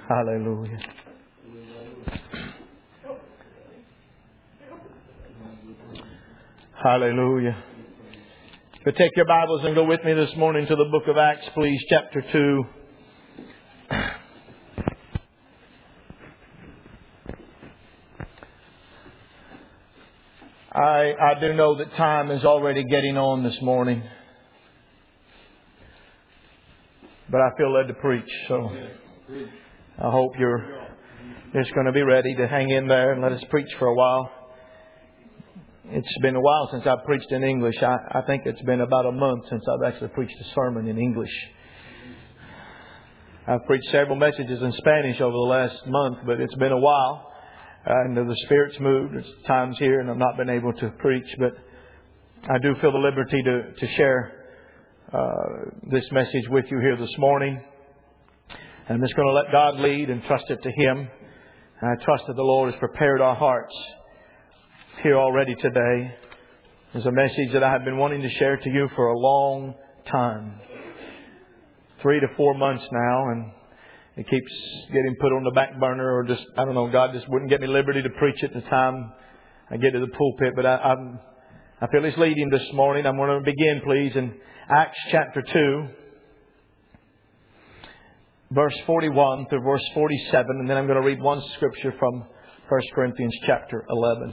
Hallelujah. Hallelujah. If you take your Bibles and go with me this morning to the book of Acts, please, chapter 2. I do know that time is already getting on this morning, but I feel led to preach, so I hope you're just going to be ready to hang in there and let us preach for a while. It's been a while since I've preached in English. I think it's been about a month since I've actually preached a sermon in English. I've preached several messages in Spanish over the last month, but it's been a while. And the Spirit's moved. There's times here and I've not been able to preach, but I do feel the liberty to share this message with you here this morning. And I'm just going to let God lead and trust it to Him. And I trust that the Lord has prepared our hearts here already today. There's a message that I have been wanting to share to you for a long time. 3 to 4 months now, and it keeps getting put on the back burner, or just, I don't know, God just wouldn't get me liberty to preach at the time I get to the pulpit. But I feel His leading this morning. I'm going to begin, please, in Acts chapter 2, verse 41 through verse 47. And then I'm going to read one scripture from 1 Corinthians chapter 11.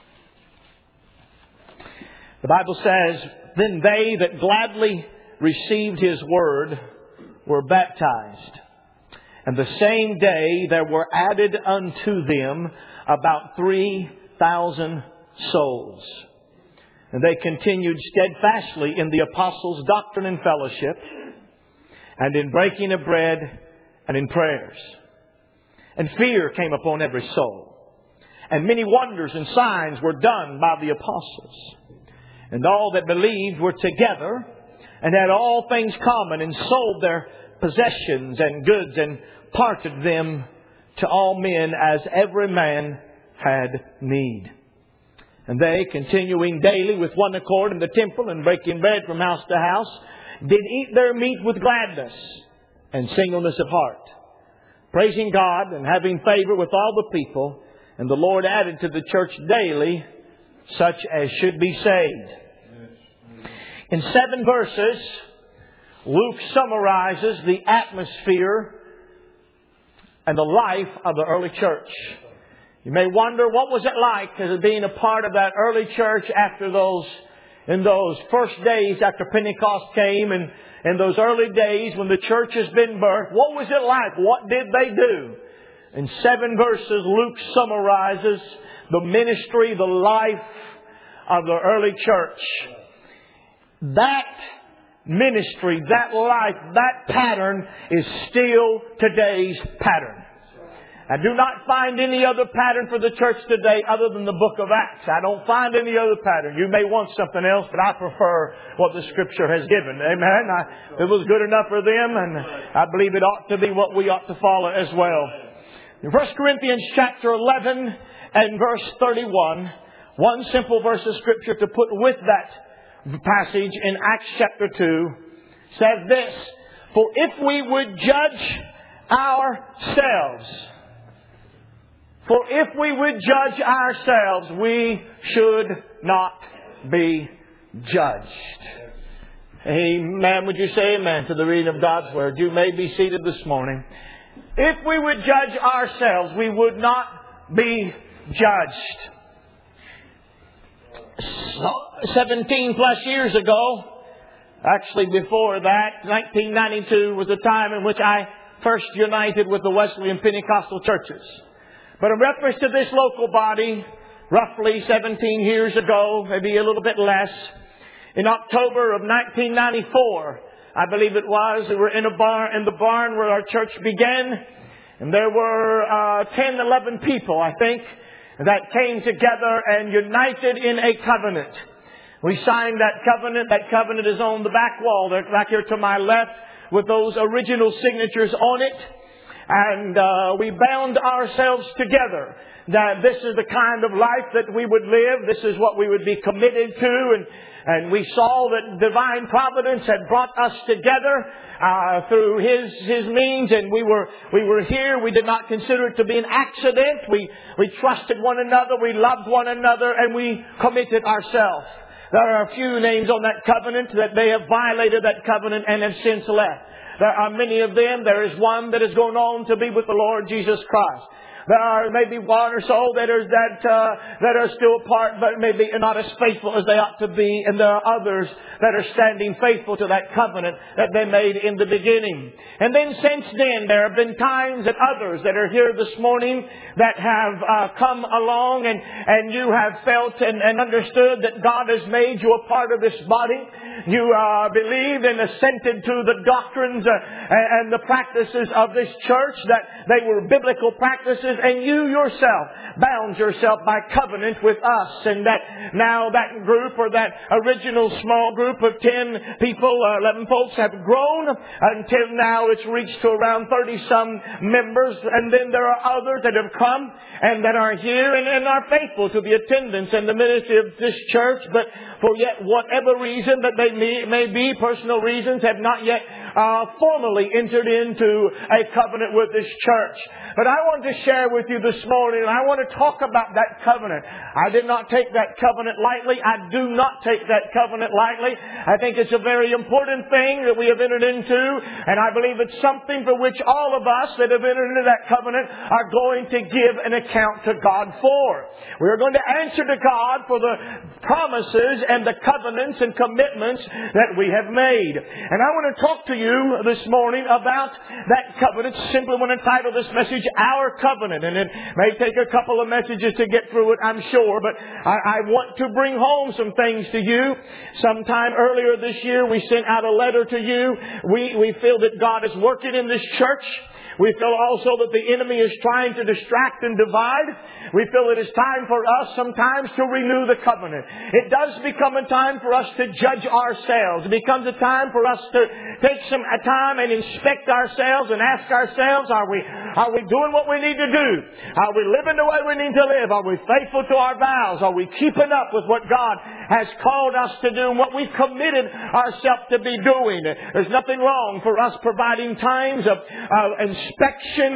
The Bible says, "Then they that gladly received His word were baptized. And the same day there were added unto them about 3,000 souls. And they continued steadfastly in the apostles' doctrine and fellowship, and in breaking of bread, and in prayers. And fear came upon every soul. And many wonders and signs were done by the apostles. And all that believed were together, and had all things common, and sold their possessions and goods, and parted them to all men as every man had need. And they, continuing daily with one accord in the temple, and breaking bread from house to house, did eat their meat with gladness and singleness of heart, praising God and having favor with all the people. And the Lord added to the church daily such as should be saved." In 7 verses, Luke summarizes the atmosphere and the life of the early church. You may wonder, what was it like as being a part of that early church in those first days after Pentecost came, and in those early days when the church has been birthed? What was it like? What did they do? In 7 verses, Luke summarizes the ministry, the life of the early church. That ministry, that life, that pattern is still today's pattern. I do not find any other pattern for the church today other than the book of Acts. I don't find any other pattern. You may want something else, but I prefer what the Scripture has given. Amen. It was good enough for them, and I believe it ought to be what we ought to follow as well. In 1 Corinthians chapter 11 and verse 31, one simple verse of Scripture to put with that passage in Acts chapter 2, says this: "For if we would judge ourselves, we should not be judged." Amen. Would you say amen to the reading of God's Word? You may be seated this morning. If we would judge ourselves, we would not be judged. 17 plus years ago, actually before that, 1992 was the time in which I first united with the Wesleyan Pentecostal churches. But in reference to this local body, roughly 17 years ago, maybe a little bit less, in October of 1994, I believe it was, we were in the barn where our church began, and there were 10, 11 people, I think, that came together and united in a covenant. We signed that covenant. That covenant is on the back wall, back here to my left, with those original signatures on it. And we bound ourselves together that this is the kind of life that we would live. This is what we would be committed to. And And we saw that divine providence had brought us together through His means, and we were here. We did not consider it to be an accident. We trusted one another, we loved one another, and we committed ourselves. There are a few names on that covenant that they have violated that covenant and have since left. There are many of them. There is one that is going on to be with the Lord Jesus Christ. There are maybe one or so that are still apart, but maybe not as faithful as they ought to be. And there are others that are standing faithful to that covenant that they made in the beginning. And then since then, there have been times that others that are here this morning that have come along and you have felt and understood that God has made you a part of this body. You believed and assented to the doctrines and the practices of this church, that they were biblical practices, and you yourself bound yourself by covenant with us. And that now that group, or that original small group of 10 people, 11 folks, have grown until now it's reached to around 30-some members. And then there are others that have come and that are here and are faithful to the attendance and the ministry of this church, but for yet whatever reason that they may be, personal reasons, have not yet formally entered into a covenant with this church. But I want to share with you this morning, and I want to talk about that covenant. I did not take that covenant lightly. I do not take that covenant lightly. I think it's a very important thing that we have entered into, and I believe it's something for which all of us that have entered into that covenant are going to give an account to God for. We are going to answer to God for the promises and the covenants and commitments that we have made. And I want to talk to you this morning about that covenant. Simply want to title this message, Our Covenant. And it may take a couple of messages to get through it, I'm sure, but I want to bring home some things to you. Sometime earlier this year, we sent out a letter to you. We feel that God is working in this church. We feel also that the enemy is trying to distract and divide. We feel it is time for us sometimes to renew the covenant. It does become a time for us to judge ourselves. It becomes a time for us to take some time and inspect ourselves and ask ourselves, are we doing what we need to do? Are we living the way we need to live? Are we faithful to our vows? Are we keeping up with what God has called us to do and what we've committed ourselves to be doing? There's nothing wrong for us providing times of inspection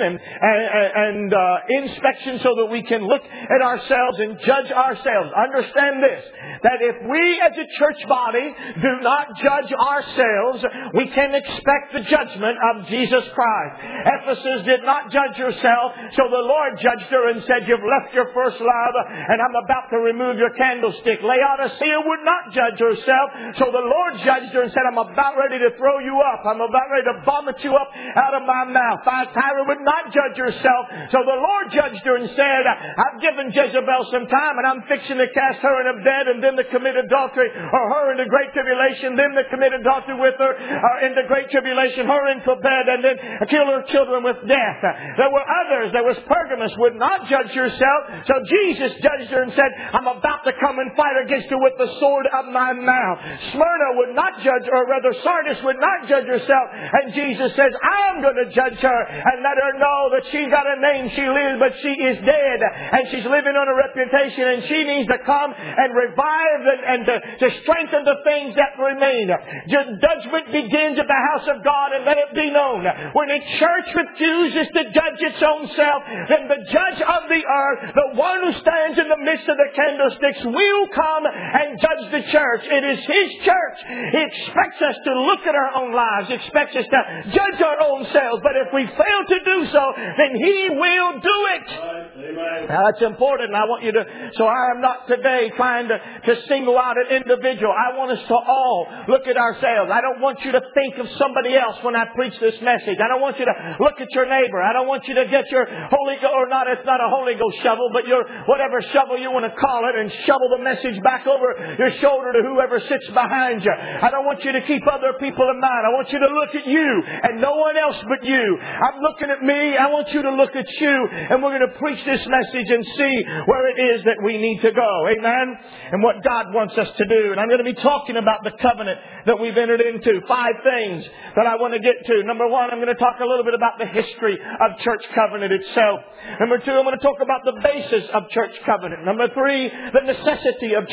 and inspection so that we can look at ourselves and judge ourselves. Understand this, that if we as a church body do not judge ourselves, we can expect the judgment of Jesus Christ. Ephesus did not judge herself, so the Lord judged her and said, you've left your first love and I'm about to remove your candlestick. Laodicea would not judge herself, so the Lord judged her and said, I'm about ready to throw you up. I'm about ready to vomit you up out of my mouth. Thyatira would not judge herself, so the Lord judged her and said, I've given Jezebel some time and I'm fixing to cast her in a bed and them that commit adultery, or her into great tribulation, them that commit adultery with her into great tribulation, her into a bed, and then kill her children with death. There were others. There was Pergamos, would not judge herself, so Jesus judged her and said, I'm about to come and fight against her with the sword of my mouth. Smyrna would not judge, or rather Sardis would not judge herself, and Jesus says, I'm going to judge her and let her know that she's got a name. She lives, but she is dead, and she's living on a reputation, and she needs to come and revive and to strengthen the things that remain. Judgment begins at the house of God, and let it be known. When a church refuses to judge its own self, then the judge of the earth, the one who stands in the midst of the candlesticks, will come and judge the church. It is His church. He expects us to look at our own lives. He expects us to judge our own selves. But if we fail to do so, then He will do it. Right. Now that's important. And I want you to, so I am not today trying to single out an individual. I want us to all look at ourselves. I don't want you to think of somebody else when I preach this message. I don't want you to look at your neighbor. I don't want you to get your Holy Ghost, or not, it's not a Holy Ghost shovel, but your whatever shovel you want to call it, and shovel the message back over your shoulder to whoever sits behind you. I don't want you to keep other people in mind. I want you to look at you and no one else but you. I'm looking at me. I want you to look at you, and we're going to preach this message and see where it is that we need to go. Amen? And what God wants us to do. And I'm going to be talking about the covenant that we've entered into. 5 things that I want to get to. Number 1, I'm going to talk a little bit about the history of church covenant itself. Number 2, I'm going to talk about the basis of church covenant. Number 3, the necessity of church covenant.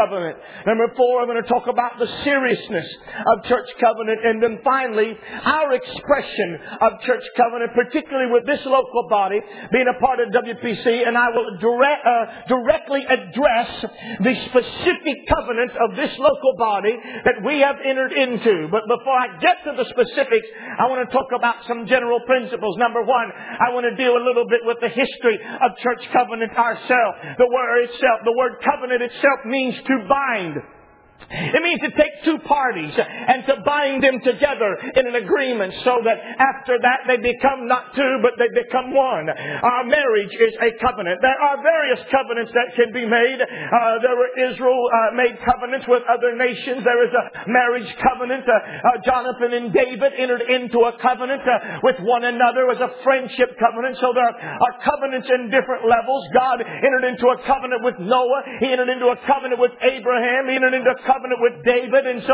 covenant. Number 4, I'm going to talk about the seriousness of church covenant. And then finally, our expression of church covenant, particularly with this local body being a part of WPC. And I will directly address the specific covenants of this local body that we have entered into. But before I get to the specifics, I want to talk about some general principles. Number 1, I want to deal a little bit with the history of church covenant ourselves. The word covenant itself means to bind. It means to take two parties and to bind them together in an agreement so that after that they become not two, but they become one. Our marriage is a covenant. There are various covenants that can be made. Israel made covenants with other nations. There is a marriage covenant. Jonathan and David entered into a covenant with one another as a friendship covenant. So there are covenants in different levels. God entered into a covenant with Noah. He entered into a covenant with Abraham. He entered into a covenant with David. And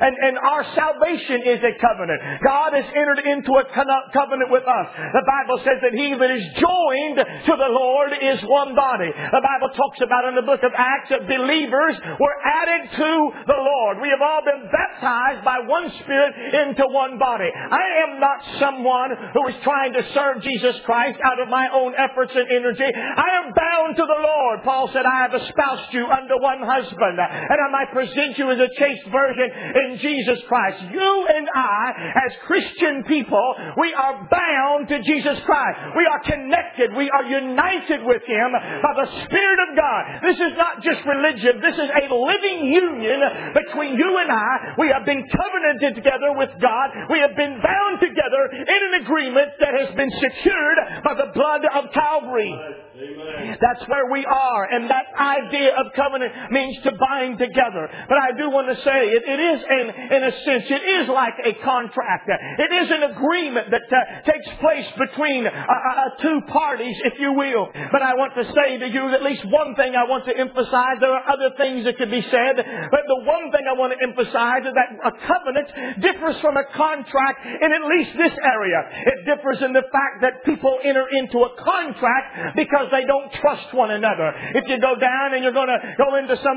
our salvation is a covenant. God has entered into a covenant with us. The Bible says that he that is joined to the Lord is one body. The Bible talks about in the book of Acts that believers were added to the Lord. We have all been baptized by one Spirit into one body. I am not someone who is trying to serve Jesus Christ out of my own efforts and energy. I am bound to the Lord. Paul said, I have espoused you unto one husband, and I might present you as a chaste virgin in Jesus Christ. You and I, as Christian people, we are bound to Jesus Christ. We are connected. We are united with Him by the Spirit of God. This is not just religion. This is a living union between you and I. We have been covenanted together with God. We have been bound together in an agreement that has been secured by the blood of Calvary. Amen. That's where we are. And that idea of covenant means to bind together. But I do want to say it is, in a sense, it is like a contract. It is an agreement that takes place between two parties, if you will. But I want to say to you at least one thing I want to emphasize. There are other things that could be said. But the one thing I want to emphasize is that a covenant differs from a contract in at least this area. It differs in the fact that people enter into a contract because they don't trust one another. If you go down and you're going to go into some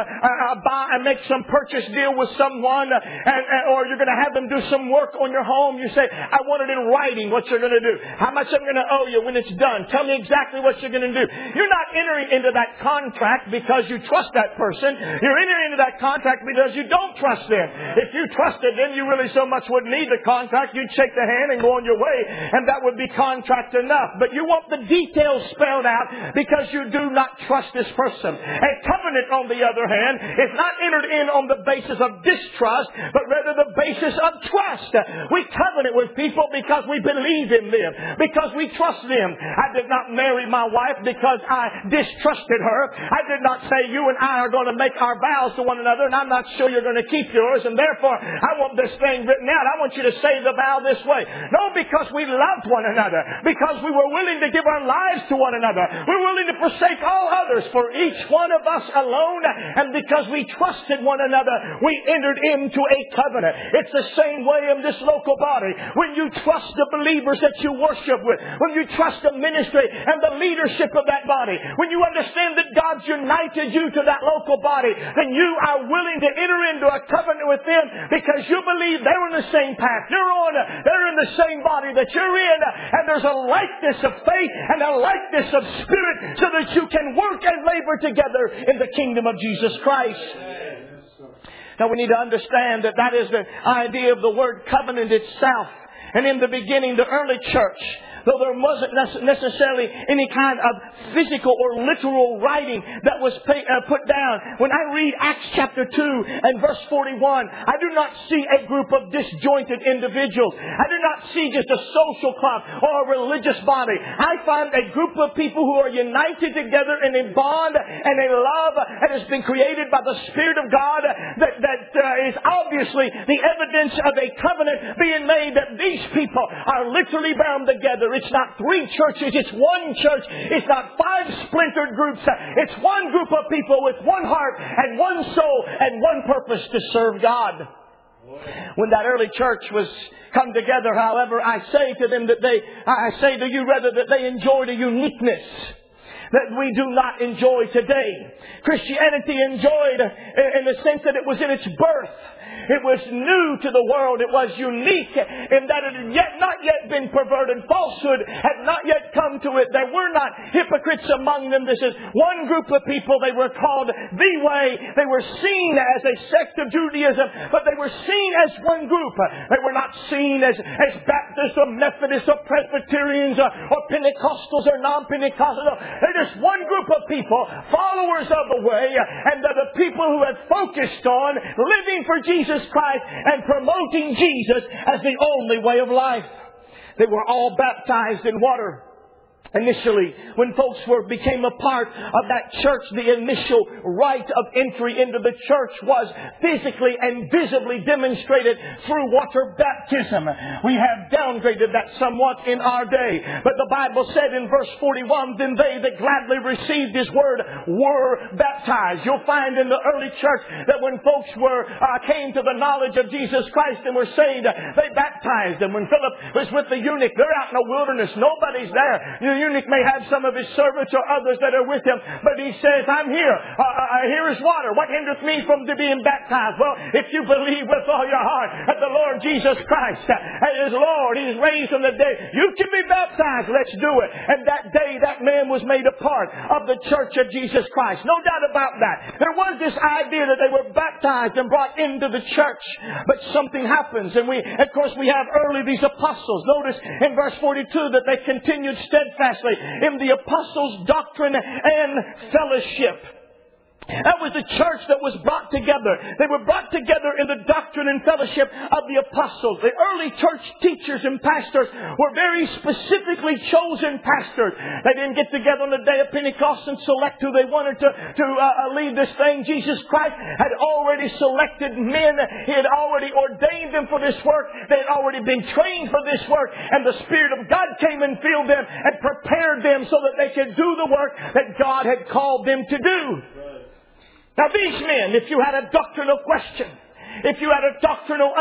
buy and make some purchase deal with someone, or you're going to have them do some work on your home, you say, I want it in writing what you're going to do. How much I'm going to owe you when it's done. Tell me exactly what you're going to do. You're not entering into that contract because you trust that person. You're entering into that contract because you don't trust them. If you trusted them, you really so much wouldn't need the contract. You'd shake the hand and go on your way, and that would be contract enough. But you want the details spelled out because you do not trust this person. A covenant, on the other hand, is not entered in on the basis of distrust, but rather the basis of trust. We covenant with people because we believe in them, because we trust them. I did not marry my wife because I distrusted her. I did not say you and I are going to make our vows to one another, and I'm not sure you're going to keep yours, and therefore I want this thing written out. I want you to say the vow this way. No, because we loved one another, because we were willing to give our lives to one another. We're willing to forsake all others for each one of us alone, and because we trusted one another, we entered into a covenant. It's the same way in this local body. When you trust the believers that you worship with, when you trust the ministry and the leadership of that body, when you understand that God's united you to that local body, then you are willing to enter into a covenant with them because you believe they're in the same path. They're in the same body that you're in, and there's a likeness of faith and a likeness of spirit so that you can work and labor together in the kingdom of Jesus Christ. Now we need to understand that that is the idea of the word covenant itself. And in the beginning, the early church, though there wasn't necessarily any kind of physical or literal writing that was put down. When I read Acts chapter 2 and verse 41, I do not see a group of disjointed individuals. I do not see just a social club or a religious body. I find a group of people who are united together in a bond and a love that has been created by the Spirit of God that is obviously the evidence of a covenant being made that these people are literally bound together. It's not three churches. It's one church. It's not five splintered groups. It's one group of people with one heart and one soul and one purpose to serve God. When that early church was come together, however, I say to them that I say to you rather that they enjoyed a uniqueness. that we do not enjoy today. Christianity enjoyed in the sense that it was in its birth. It was new to the world. It was unique in that it had not yet been perverted. Falsehood had not yet come to it. There were not hypocrites among them. This is one group of people. They were called the Way. They were seen as a sect of Judaism, but they were seen as one group. They were not seen as Baptists or Methodists or Presbyterians or Pentecostals or non-Pentecostals. They're just one group of people, followers of the Way, and they're the people who have focused on living for Jesus Christ and promoting Jesus as the only way of life. They were all baptized in water. Initially, when folks became a part of that church, the initial rite of entry into the church was physically and visibly demonstrated through water baptism. We have downgraded that somewhat in our day. But the Bible said in verse 41, then they that gladly received His word were baptized. You'll find in the early church that when folks came to the knowledge of Jesus Christ and were saved, they baptized them. When Philip was with the eunuch, they're out in the wilderness. Nobody's there. The eunuch may have some of his servants or others that are with him, but he says, I'm here. Here is water. What hindereth me from being baptized? Well, if you believe with all your heart that the Lord Jesus Christ is Lord, He's raised from the dead, you can be baptized. Let's do it. And that day, that man was made a part of the church of Jesus Christ. No doubt about that. There was this idea that they were baptized and brought into the church, but something happens, and we have these apostles. Notice in verse 42 that they continued steadfastly in the apostles' doctrine and fellowship. That was the church that was brought together. They were brought together in the doctrine and fellowship of the apostles. The early church teachers and pastors were very specifically chosen pastors. They didn't get together on the day of Pentecost and select who they wanted to lead this thing. Jesus Christ had already selected men. He had already ordained them for this work. They had already been trained for this work. And the Spirit of God came and filled them and prepared them so that they could do the work that God had called them to do. Now these men, if you had a doctrinal question, if you had a doctrinal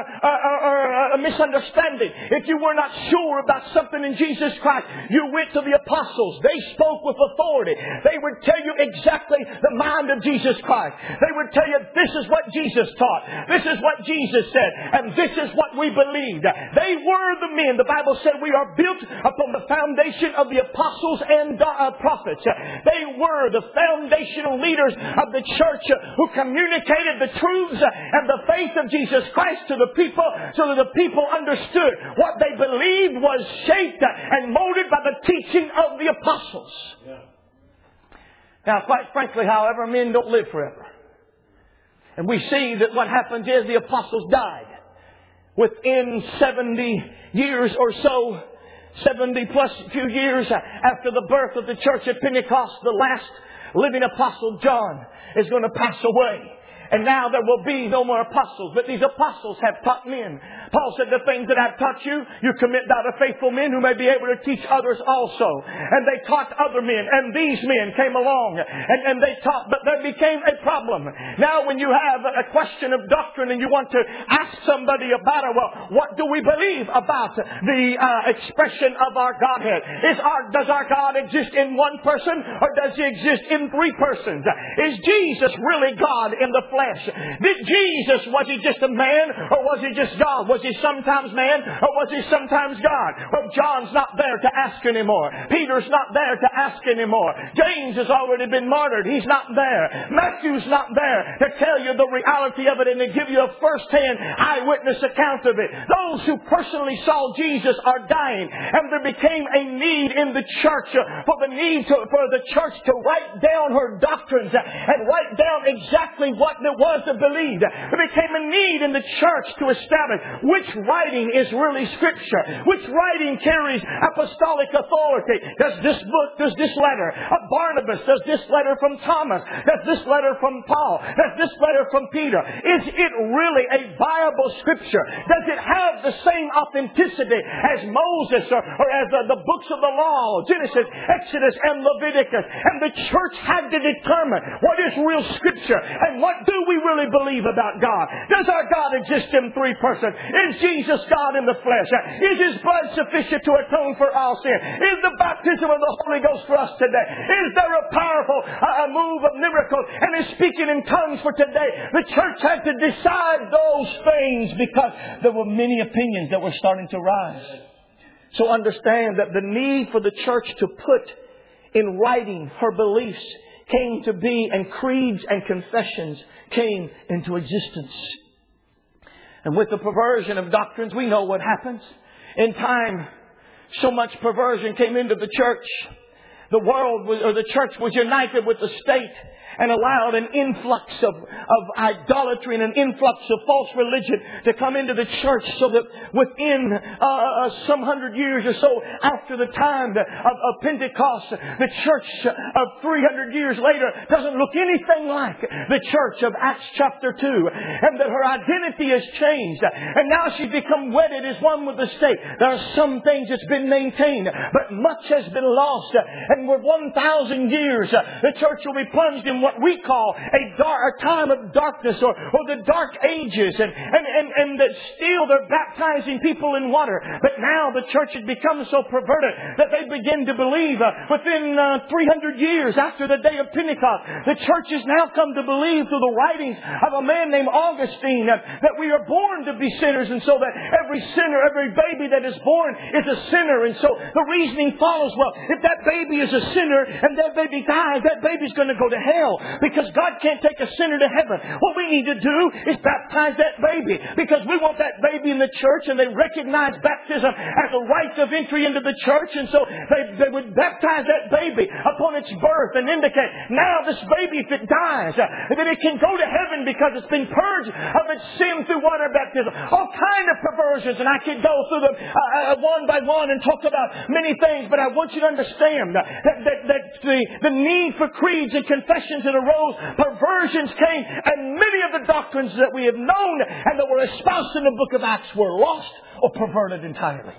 misunderstanding, if you were not sure about something in Jesus Christ, you went to the apostles. They spoke with authority. They would tell you exactly the mind of Jesus Christ. They would tell you this is what Jesus taught. This is what Jesus said. And this is what we believed. They were the men. The Bible said we are built upon the foundation of the apostles and prophets. They were the foundational leaders of the church who communicated the truths and the faith of Jesus Christ to the people so that the people understood what they believed was shaped and molded by the teaching of the apostles. Yeah. Now, quite frankly, however, men don't live forever. And we see that what happens is the apostles died. Within 70 years or so, 70 plus few years after the birth of the church at Pentecost, the last living apostle, John, is going to pass away. And now there will be no more apostles. But these apostles have taught men. Paul said, the things that I've taught you, you commit thou to faithful men who may be able to teach others also. And they taught other men. And these men came along. And they taught. But there became a problem. Now when you have a question of doctrine and you want to ask somebody about it, well, what do we believe about the expression of our Godhead? Does our God exist in one person? Or does He exist in three persons? Is Jesus really God in the flesh? Did Jesus, was He just a man or was He just God? Was He sometimes man or was He sometimes God? Well, John's not there to ask anymore. Peter's not there to ask anymore. James has already been martyred. He's not there. Matthew's not there to tell you the reality of it and to give you a first-hand eyewitness account of it. Those who personally saw Jesus are dying, and there became a need in the church for the church to write down her doctrines and write down exactly what there was to believe. There became a need in the church to establish which writing is really Scripture, which writing carries apostolic authority. Does this letter of Barnabas, does this letter from Thomas, does this letter from Paul, does this letter from Peter, is it really a viable Scripture? Does it have the same authenticity as Moses or as the books of the law, Genesis, Exodus, and Leviticus? And the church had to determine what is real Scripture and what do we really believe about God. Does our God exist in three persons? Is Jesus God in the flesh? Is His blood sufficient to atone for our sin? Is the baptism of the Holy Ghost for us today? Is there a powerful move of miracles? And is speaking in tongues for today? The church had to decide those things because there were many opinions that were starting to rise. So understand that the need for the church to put in writing her beliefs came to be, and creeds and confessions came into existence. And with the perversion of doctrines, we know what happens. In time, so much perversion came into the church. The world or the church was united with the state and allowed an influx of idolatry and an influx of false religion to come into the church, so that within some 100 years or so after the time of Pentecost, the church of 300 years later doesn't look anything like the church of Acts chapter 2. And that her identity has changed. And now she's become wedded as one with the state. There are some things that's been maintained, but much has been lost. And for 1,000 years, the church will be plunged in what we call a time of darkness, or the dark ages, and that still they're baptizing people in water. But now the church has become so perverted that they begin to believe within 300 years after the day of Pentecost, the church has now come to believe through the writings of a man named Augustine that we are born to be sinners, and so that every sinner, every baby that is born is a sinner. And so the reasoning follows, well, if that baby is a sinner and that baby dies, that baby's going to go to hell, because God can't take a sinner to heaven. What we need to do is baptize that baby, because we want that baby in the church, and they recognize baptism as a right of entry into the church. And so they would baptize that baby upon its birth and indicate, now this baby, if it dies, then it can go to heaven because it's been purged of its sin through water baptism. All kind of perversions, and I could go through them one by one and talk about many things, but I want you to understand that the need for creeds and confessions that arose, perversions came, and many of the doctrines that we have known and that were espoused in the book of Acts were lost or perverted entirely.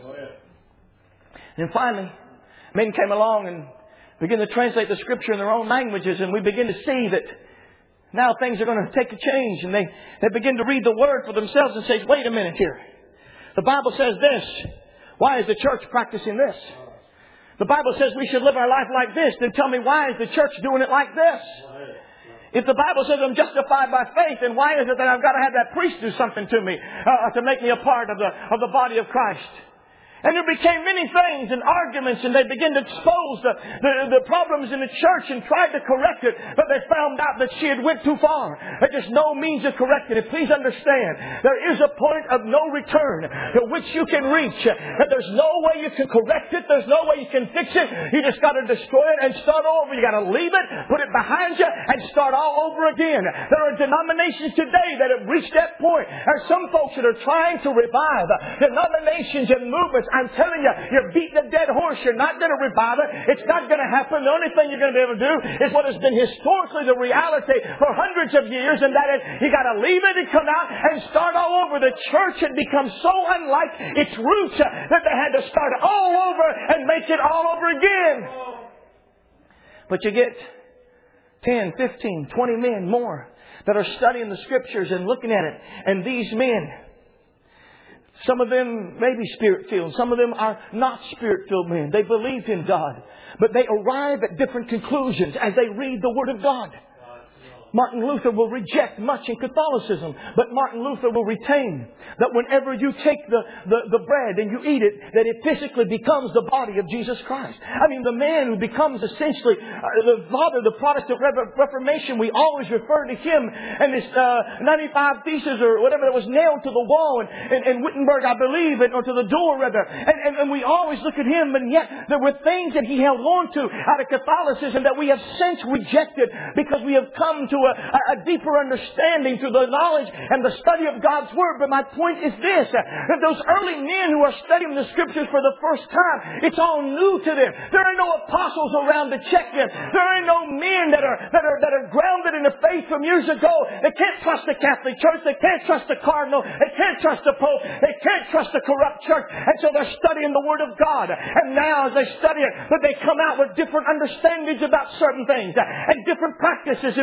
And finally, men came along and began to translate the Scripture in their own languages, and we begin to see that now things are going to take a change, and they begin to read the Word for themselves and say, wait a minute here. The Bible says this. Why is the church practicing this? The Bible says we should live our life like this. Then tell me, why is the church doing it like this? If the Bible says I'm justified by faith, then why is it that I've got to have that priest do something to me to make me a part of the body of Christ? And there became many things and arguments, and they began to expose the problems in the church and tried to correct it, but they found out that she had went too far. There's no means of correcting it. Please understand, there is a point of no return to which you can reach. That there's no way you can correct it. There's no way you can fix it. You just got to destroy it and start over. You got to leave it, put it behind you, and start all over again. There are denominations today that have reached that point. There are some folks that are trying to revive denominations and movements. I'm telling you, you're beating a dead horse. You're not going to revive it. It's not going to happen. The only thing you're going to be able to do is what has been historically the reality for hundreds of years, and that is you got to leave it and come out and start all over. The church had become so unlike its roots that they had to start all over and make it all over again. But you get 10, 15, 20 men more that are studying the Scriptures and looking at it. And these men, some of them may be Spirit-filled. Some of them are not Spirit-filled men. They believed in God. But they arrive at different conclusions as they read the Word of God. Martin Luther will reject much in Catholicism, but Martin Luther will retain that whenever you take the bread and you eat it, that it physically becomes the body of Jesus Christ. I mean, the man who becomes essentially the father of the Protestant Reformation, we always refer to him and his 95 Theses or whatever that was nailed to the wall in Wittenberg, I believe, or to the door rather. And we always look at him, and yet there were things that he held on to out of Catholicism that we have since rejected because we have come to a deeper understanding through the knowledge and the study of God's Word. But my point is this, that those early men who are studying the Scriptures for the first time, it's all new to them. There are no apostles around to check them. There are no men that are grounded in the faith from years ago. They can't trust the Catholic Church. They can't trust the Cardinal. They can't trust the Pope. They can't trust the corrupt church. And so they're studying the Word of God. And now as they study it, but they come out with different understandings about certain things and different practices. And what you'll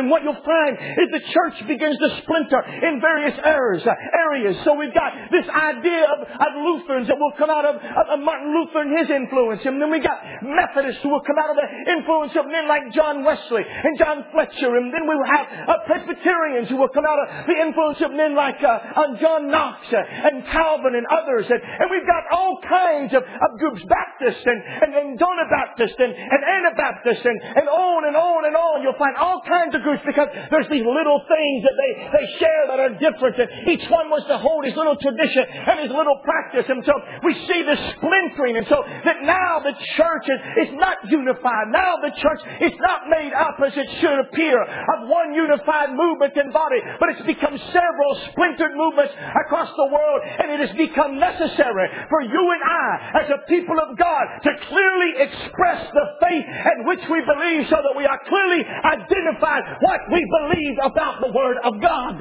find is the church begins to splinter in various areas. So we've got this idea of Lutherans that will come out of Martin Luther and his influence. And then we got Methodists who will come out of the influence of men like John Wesley and John Fletcher. And then we will have Presbyterians who will come out of the influence of men like John Knox and Calvin and others. And we've got all kinds of groups, Baptists and Dona Baptist and Anabaptist and on and on and on. You'll find all kinds of groups because there's these little things that they share that are different. And each one wants to hold his little tradition and his little practice. And so we see this splintering. And so that now the church is not unified. Now the church is not made up as it should appear of one unified movement and body. But it's become several splintered movements across the world. And it has become necessary for you and I as a people of God to clearly express the faith in which we believe so that we are clearly identified what we believe about the Word of God.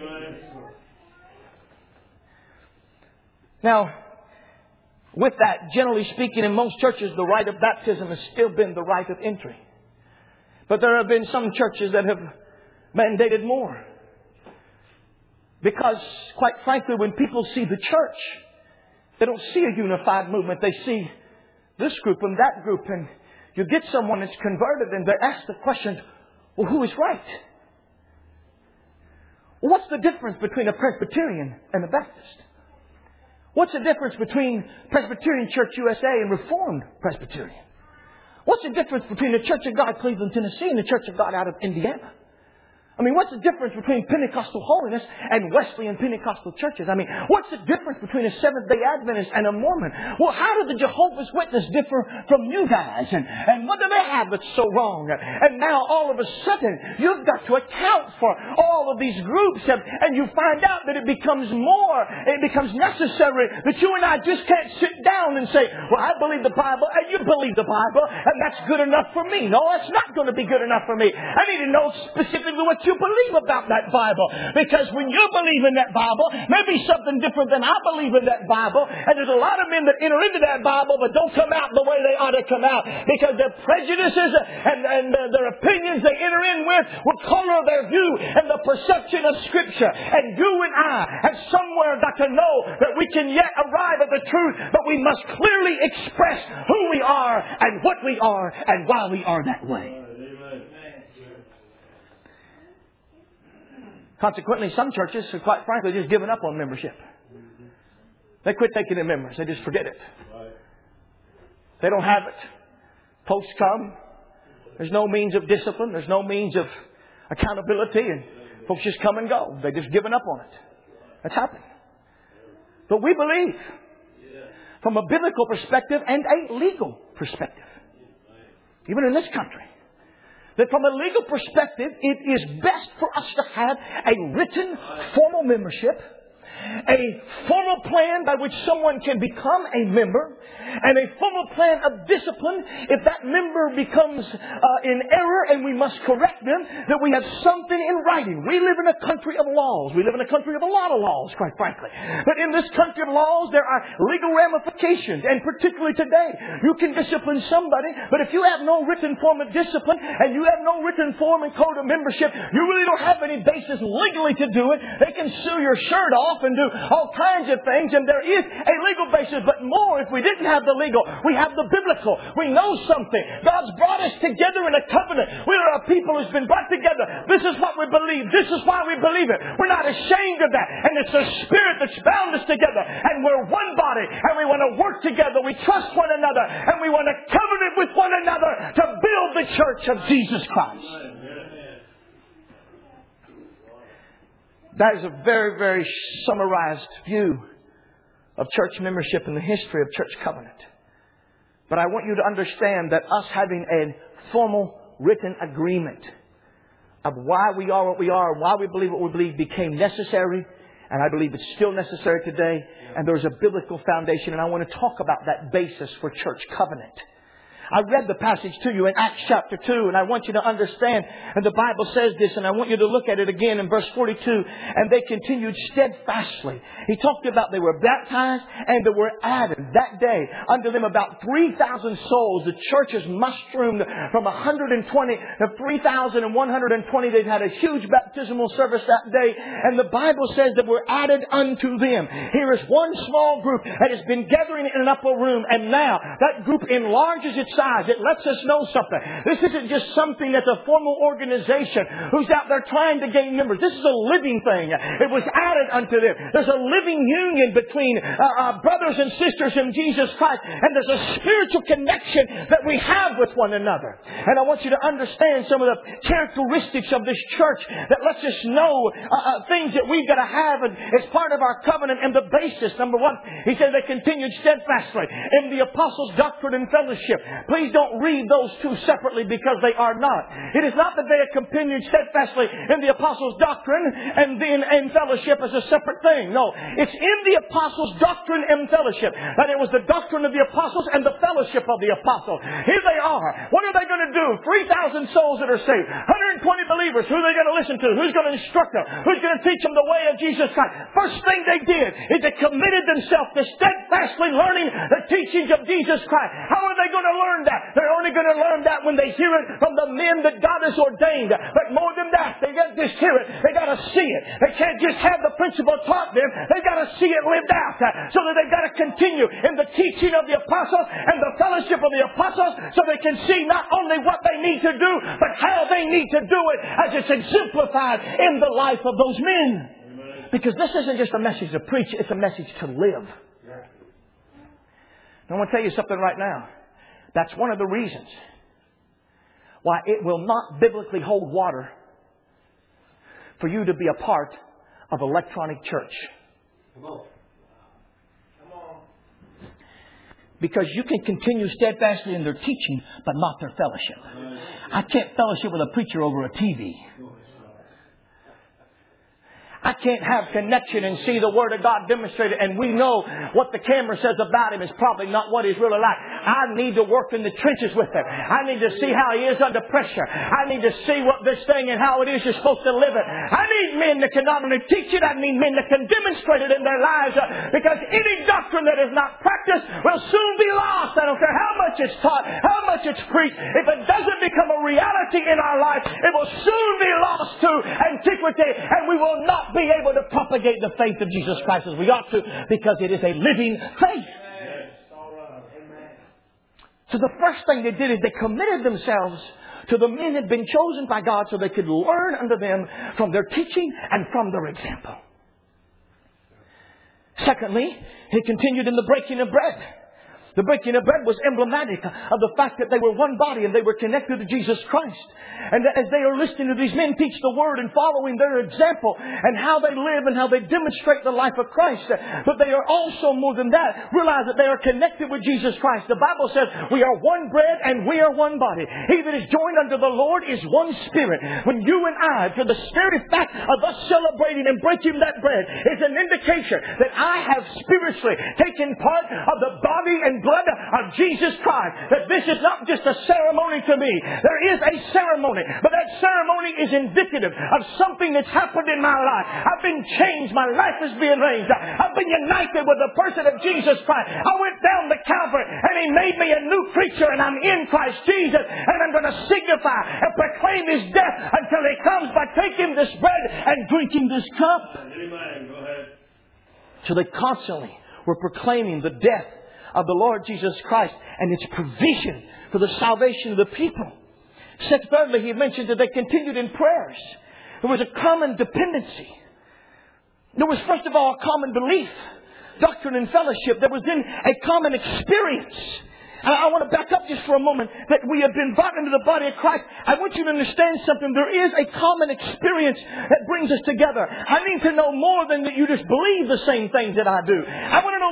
Now, with that, generally speaking, in most churches, the rite of baptism has still been the rite of entry. But there have been some churches that have mandated more. Because, quite frankly, when people see the church, they don't see a unified movement. They see this group and that group. And you get someone that's converted and they ask the question, well, who is right? Well, what's the difference between a Presbyterian and a Baptist? What's the difference between Presbyterian Church USA and Reformed Presbyterian? What's the difference between the Church of God Cleveland, Tennessee and the Church of God out of Indiana? I mean, what's the difference between Pentecostal holiness and Wesleyan Pentecostal churches? I mean, what's the difference between a Seventh-day Adventist and a Mormon? Well, how do the Jehovah's Witness differ from you guys? And what do they have that's so wrong? And now, all of a sudden, you've got to account for all of these groups. And you find out that it becomes necessary that you and I just can't sit down and say, well, I believe the Bible, and you believe the Bible, and that's good enough for me. No, that's not going to be good enough for me. I need to know specifically what you believe about that Bible. Because when you believe in that Bible, maybe something different than I believe in that Bible. And there's a lot of men that enter into that Bible but don't come out the way they ought to come out. Because their prejudices and their opinions they enter in with will color their view and the perception of Scripture. And you and I have somewhere got to know that we can yet arrive at the truth, but we must clearly express who we are and what we are and why we are that way. Consequently, some churches have quite frankly just given up on membership. They quit taking in members. They just forget it. They don't have it. Posts come. There's no means of discipline. There's no means of accountability. And folks just come and go. They've just given up on it. That's happened. But we believe from a biblical perspective and a legal perspective, even in this country, that from a legal perspective, it is best for us to have a written formal membership, a formal plan by which someone can become a member, and a formal plan of discipline if that member becomes in error and we must correct them, that we have something in writing. We live in a country of laws. We live in a country of a lot of laws, quite frankly. But in this country of laws, there are legal ramifications. And particularly today, you can discipline somebody, but if you have no written form of discipline and you have no written form and code of membership, you really don't have any basis legally to do it. They can sue your shirt off and do all kinds of things, and there is a legal basis. But more, if we didn't have the legal, we have the biblical. We know something. God's brought us together in a covenant. We are a people who's been brought together. This is what we believe. This is why we believe it. We're not ashamed of that. And it's the Spirit that's bound us together. And we're one body. And we want to work together. We trust one another. And we want to covenant with one another to build the church of Jesus Christ. That is a very, very summarized view of church membership and the history of church covenant. But I want you to understand that us having a formal written agreement of why we are what we are, why we believe what we believe became necessary. And I believe it's still necessary today. And there's a biblical foundation. And I want to talk about that basis for church covenant. I read the passage to you in Acts chapter 2, and I want you to understand. And the Bible says this, and I want you to look at it again in verse 42. And they continued steadfastly. He talked about they were baptized, and there were added that day unto them about 3,000 souls. The churches mushroomed from 120 to 3,120. They'd had a huge baptismal service that day. And the Bible says that were added unto them. Here is one small group that has been gathering in an upper room, and now that group enlarges its size. It lets us know something. This isn't just something that's a formal organization who's out there trying to gain members. This is a living thing. It was added unto them. There's a living union between brothers and sisters in Jesus Christ, and there's a spiritual connection that we have with one another. And I want you to understand some of the characteristics of this church that lets us know things that we've got to have as part of our covenant and the basis. Number one, he said they continued steadfastly in the apostles' doctrine and fellowship. Please don't read those two separately, because they are not. It is not that they have continued steadfastly in the apostles' doctrine and then in fellowship as a separate thing. No, it's in the apostles' doctrine and fellowship. That it was the doctrine of the apostles and the fellowship of the apostles. Here they are. What are they going to do? 3,000 souls that are saved. 120 believers. Who are they going to listen to? Who's going to instruct them? Who's going to teach them the way of Jesus Christ? First thing they did is they committed themselves to steadfastly learning the teachings of Jesus Christ. How are they going to learn that? They're only going to learn that when they hear it from the men that God has ordained. But more than that, they got to just hear it. They got to see it. They can't just have the principle taught them. They got to see it lived out. So that they've got to continue in the teaching of the apostles and the fellowship of the apostles, so they can see not only what they need to do, but how they need to do it as it's exemplified in the life of those men. Because this isn't just a message to preach, it's a message to live. And I want to tell you something right now. That's one of the reasons why it will not biblically hold water for you to be a part of electronic church. Come on. Because you can continue steadfastly in their teaching, but not their fellowship. I can't fellowship with a preacher over a TV. I can't have connection and see the Word of God demonstrated, and we know what the camera says about Him is probably not what He's really like. I need to work in the trenches with Him. I need to see how He is under pressure. I need to see what this thing and how it is you're supposed to live it. I need men that can not only teach it, I need men that can demonstrate it in their lives, because any doctrine that is not practiced will soon be lost. I don't care how much it's taught, how much it's preached. If it doesn't become a reality in our life, it will soon be lost to antiquity, and we will not be able to propagate the faith of Jesus Christ as we ought to, because it is a living faith. So the first thing they did is they committed themselves to the men that had been chosen by God, so they could learn under them from their teaching and from their example. Secondly, he continued in the breaking of bread. The breaking of bread was emblematic of the fact that they were one body and they were connected to Jesus Christ. And as they are listening to these men teach the Word and following their example and how they live and how they demonstrate the life of Christ, but they are also, more than that, realize that they are connected with Jesus Christ. The Bible says we are one bread and we are one body. He that is joined unto the Lord is one Spirit. When you and I, for the very fact of us celebrating and breaking that bread, is an indication that I have spiritually taken part of the body and blood of Jesus Christ. That this is not just a ceremony to me. There is a ceremony, but that ceremony is indicative of something that's happened in my life. I've been changed. My life is being changed. I've been united with the person of Jesus Christ. I went down to Calvary and He made me a new creature, and I'm in Christ Jesus, and I'm going to signify and proclaim His death until He comes by taking this bread and drinking this cup. Amen. Go ahead. So they constantly were proclaiming the death of the Lord Jesus Christ and its provision for the salvation of the people. Thirdly, he mentioned that they continued in prayers. There was a common dependency. There was, first of all, a common belief, doctrine and fellowship. There was then a common experience. I want to back up just for a moment, that we have been brought into the body of Christ. I want you to understand something. There is a common experience that brings us together. I need to know more than that you just believe the same things that I do. I want to know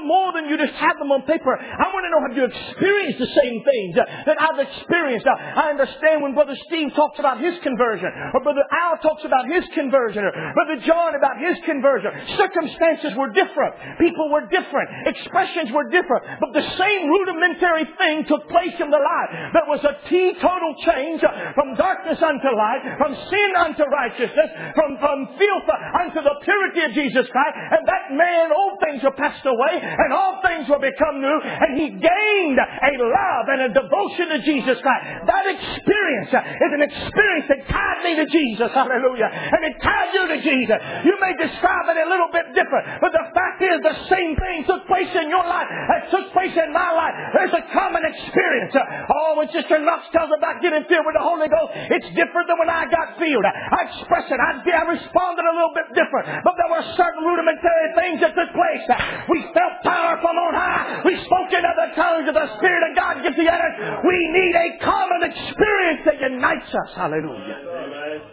more than you just have them on paper. I want to know, have you experienced the same things that I've experienced? I understand when Brother Steve talks about his conversion, or Brother Al talks about his conversion, or Brother John about his conversion. Circumstances were different. People were different. Expressions were different. But the same rudimentary thing took place in their life. There was a teetotal change from darkness unto light, from sin unto righteousness, from filth unto the purity of Jesus Christ. And that man, old things were passed away, and all things will become new. And he gained a love and a devotion to Jesus Christ. That experience is an experience that tied me to Jesus. Hallelujah. And it tied you to Jesus. You may describe it a little bit different, but the fact is the same thing took place in your life that took place in my life. There's a common experience. When Sister Knox tells about getting filled with the Holy Ghost, it's different than when I got filled. I expressed it. I responded a little bit different. But there were certain rudimentary things that took place. We felt power from on high. We spoke in other tongues, and the Spirit of God gives the utterance. We need a common experience that unites us. Hallelujah.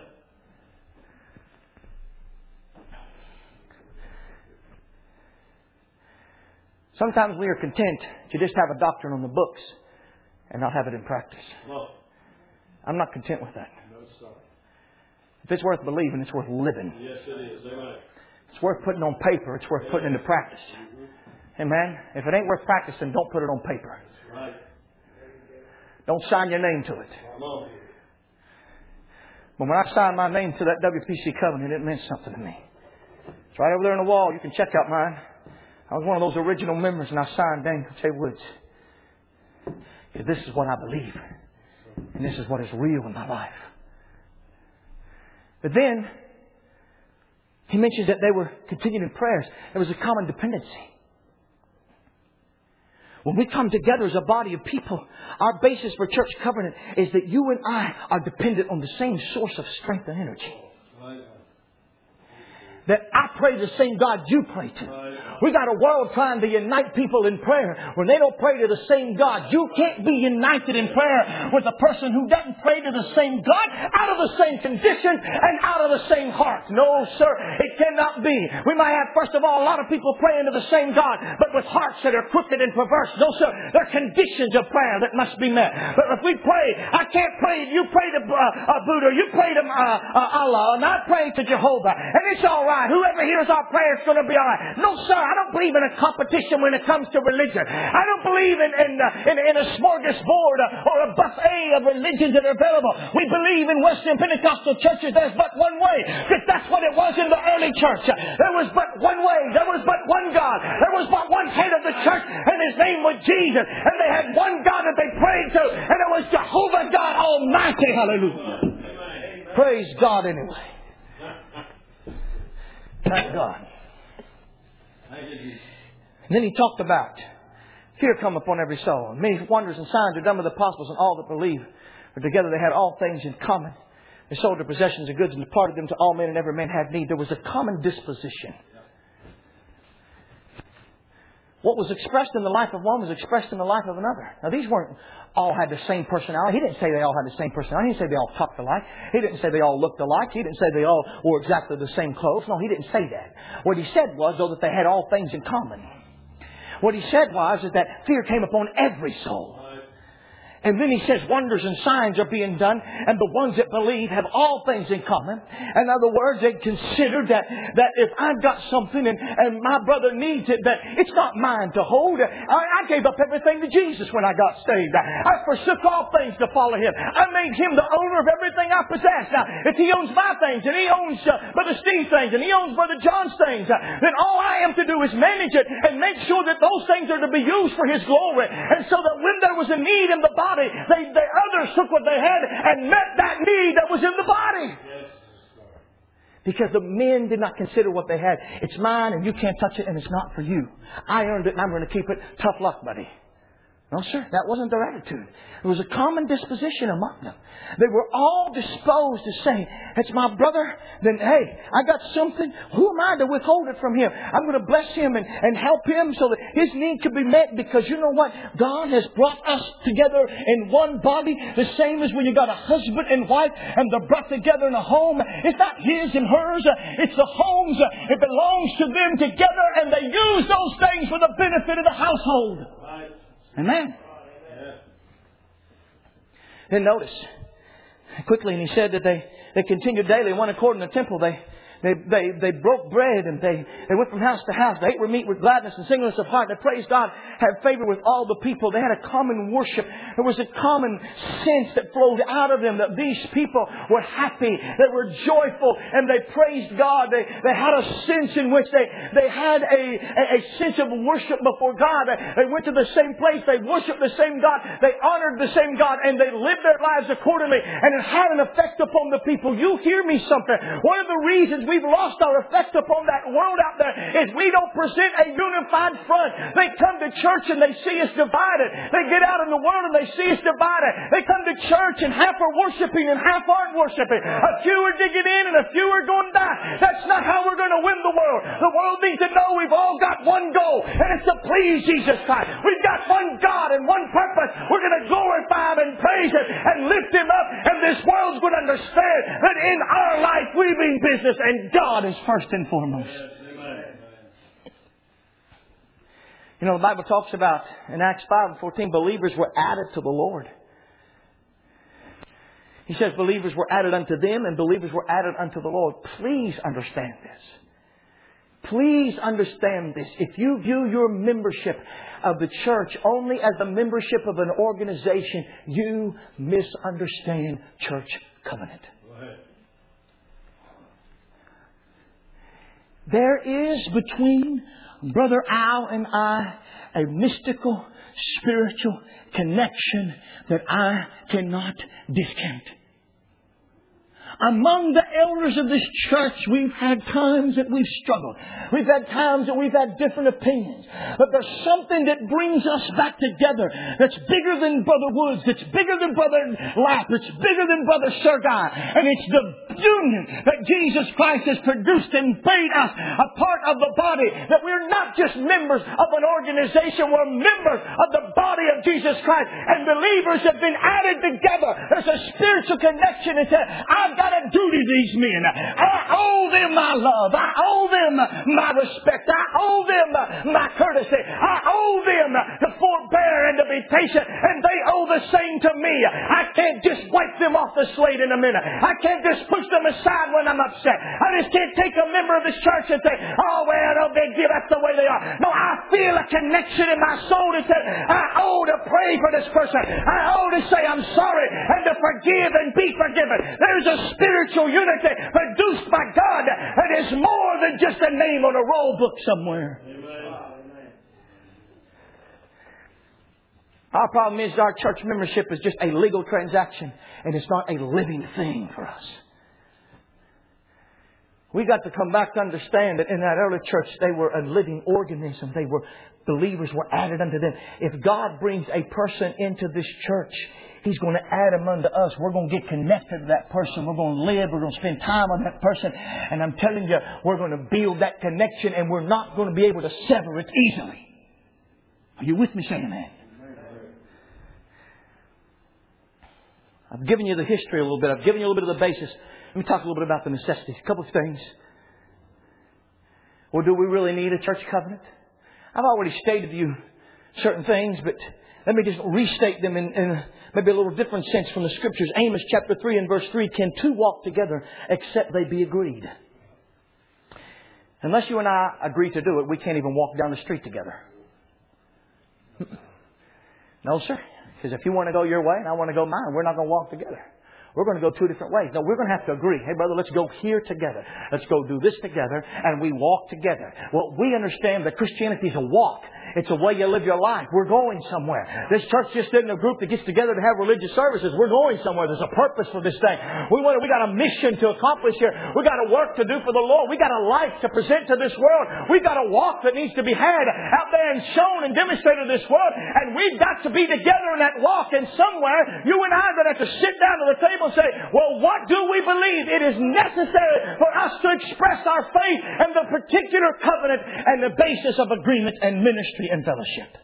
Sometimes we are content to just have a doctrine on the books and not have it in practice. I'm not content with that. If it's worth believing, it's worth living. Yes, it is. Amen. It's worth putting on paper. It's worth putting into practice. Amen. If it ain't worth practicing, don't put it on paper. Right. Don't sign your name to it. But when I signed my name to that WPC covenant, it meant something to me. It's right over there on the wall. You can check out mine. I was one of those original members, and I signed Daniel J. Woods. This is what I believe. And this is what is real in my life. But then, he mentions that they were continuing in prayers. There was a common dependency. When we come together as a body of people, our basis for church covenant is that you and I are dependent on the same source of strength and energy. That I pray the same God you pray to. We got a world trying to unite people in prayer when they don't pray to the same God. You can't be united in prayer with a person who doesn't pray to the same God, out of the same condition, and out of the same heart. No, sir, it cannot be. We might have, first of all, a lot of people praying to the same God, but with hearts that are crooked and perverse. No, sir, there are conditions of prayer that must be met. But if we pray, I can't pray, you pray to Buddha, you pray to Allah, and I pray to Jehovah, and it's all right. Whoever hears our prayer is going to be all right. No, sir, I don't believe in a competition when it comes to religion. I don't believe in a smorgasbord or a buffet of religions that are available. We believe in Western Pentecostal churches there's but one way. Because that's what it was in the early church. There was but one way. There was but one God. There was but one head of the church, and His name was Jesus. And they had one God that they prayed to, and it was Jehovah God Almighty. Hallelujah. Praise God anyway. Thank God. And then he talked about fear come upon every soul. And many wonders and signs are done with the apostles and all that believe. For together they had all things in common. They sold their possessions and goods and departed them to all men, and every man had need. There was a common disposition. What was expressed in the life of one was expressed in the life of another. Now these weren't all had the same personality. He didn't say they all had the same personality. He didn't say they all talked alike. He didn't say they all looked alike. He didn't say they all wore exactly the same clothes. No, he didn't say that. What he said was, though, that they had all things in common. What he said was, is that fear came upon every soul. And then he says wonders and signs are being done, and the ones that believe have all things in common. In other words, they consider that if I've got something and my brother needs it, that it's not mine to hold. I gave up everything to Jesus when I got saved. I forsook all things to follow Him. I made Him the owner of everything I possess. Now, if He owns my things, and He owns Brother Steve's things, and He owns Brother John's things, then all I am to do is manage it and make sure that those things are to be used for His glory. And so that when there was a need in the body, the others took what they had and met that need that was in the body. Because the men did not consider what they had. It's mine and you can't touch it and it's not for you. I earned it and I'm going to keep it. Tough luck, buddy. No, sir, that wasn't their attitude. There was a common disposition among them. They were all disposed to say, it's my brother, then hey, I got something. Who am I to withhold it from him? I'm going to bless him and help him so that his need could be met, because you know what? God has brought us together in one body, the same as when you got a husband and wife and they're brought together in a home. It's not his and hers. It's the home homes. It belongs to them together, and they use those things for the benefit of the household. Amen. Then notice quickly, and he said that they continued daily in one accord in the temple. They broke bread and they went from house to house. They ate meat with gladness and singleness of heart. They praised God, had favor with all the people. They had a common worship. There was a common sense that flowed out of them that these people were happy. They were joyful and they praised God. They had a sense in which they had a sense of worship before God. They went to the same place. They worshiped the same God. They honored the same God and they lived their lives accordingly. And it had an effect upon the people. You hear me something. One of the reasons we've lost our effect upon that world out there is we don't present a unified front. They come to church and they see us divided. They get out in the world and they see us divided. They come to church and half are worshiping and half aren't worshiping. A few are digging in and a few are going back. That's not how we're going to win the world. The world needs to know we've all got one goal, and it's to please Jesus Christ. We've got one God and one purpose. We're going to glorify Him and praise Him and lift Him up, and this world's going to understand that in our life we mean business and God is first and foremost. You know, the Bible talks about in Acts 5:14, believers were added to the Lord. He says believers were added unto them and believers were added unto the Lord. Please understand this. Please understand this. If you view your membership of the church only as the membership of an organization, you misunderstand church covenant. There is between Brother Al and I a mystical, spiritual connection that I cannot discount. Among the elders of this church, we've had times that we've struggled. We've had times that we've had different opinions. But there's something that brings us back together that's bigger than Brother Woods, that's bigger than Brother Lapp, it's bigger than Brother Sergai. And it's the union that Jesus Christ has produced and made us a part of the body. That we're not just members of an organization, we're members of the body of Jesus Christ. And believers have been added together. There's a spiritual connection. It's I've got a duty to these men. I owe them my love. I owe them my respect. I owe them my courtesy. I owe them to forbear and to be patient. And they owe the same to me. I can't just wipe them off the slate in a minute. I can't just push them aside when I'm upset. I just can't take a member of this church and say, oh, well, no big deal. That's the way they are. No, I feel a connection in my soul that says, I owe to pray for this person. I owe to say I'm sorry and to forgive and be forgiven. There's a spiritual unity produced by God that is more than just a name on a roll book somewhere. Amen. Our problem is our church membership is just a legal transaction and it's not a living thing for us. We got to come back to understand that in that early church they were a living organism. Believers were added unto them. If God brings a person into this church, He's going to add them unto us. We're going to get connected to that person. We're going to live. We're going to spend time with that person. And I'm telling you, we're going to build that connection and we're not going to be able to sever it easily. Are you with me saying that? I've given you the history a little bit. I've given you a little bit of the basis. Let me talk a little bit about the necessities. A couple of things. Well, do we really need a church covenant? I've already stated to you certain things, but let me just restate them in maybe a little different sense from the Scriptures. Amos chapter 3 and verse 3. Can two walk together except they be agreed? Unless you and I agree to do it, we can't even walk down the street together. No, sir. Because if you want to go your way and I want to go mine, we're not going to walk together. We're going to go two different ways. No, we're going to have to agree. Hey, brother, let's go here together. Let's go do this together. And we walk together. Well, we understand that Christianity is a walk. It's a way you live your life. We're going somewhere. This church just isn't a group that gets together to have religious services. We're going somewhere. There's a purpose for this thing. We got a mission to accomplish here. We got a work to do for the Lord. We got a life to present to this world. We got a walk that needs to be had out there and shown and demonstrated to this world. And we've got to be together in that walk. And somewhere, you and I are going to have to sit down to the table and say, well, what do we believe? It is necessary for us to express our faith and the particular covenant and the basis of agreement and ministry and fellowship.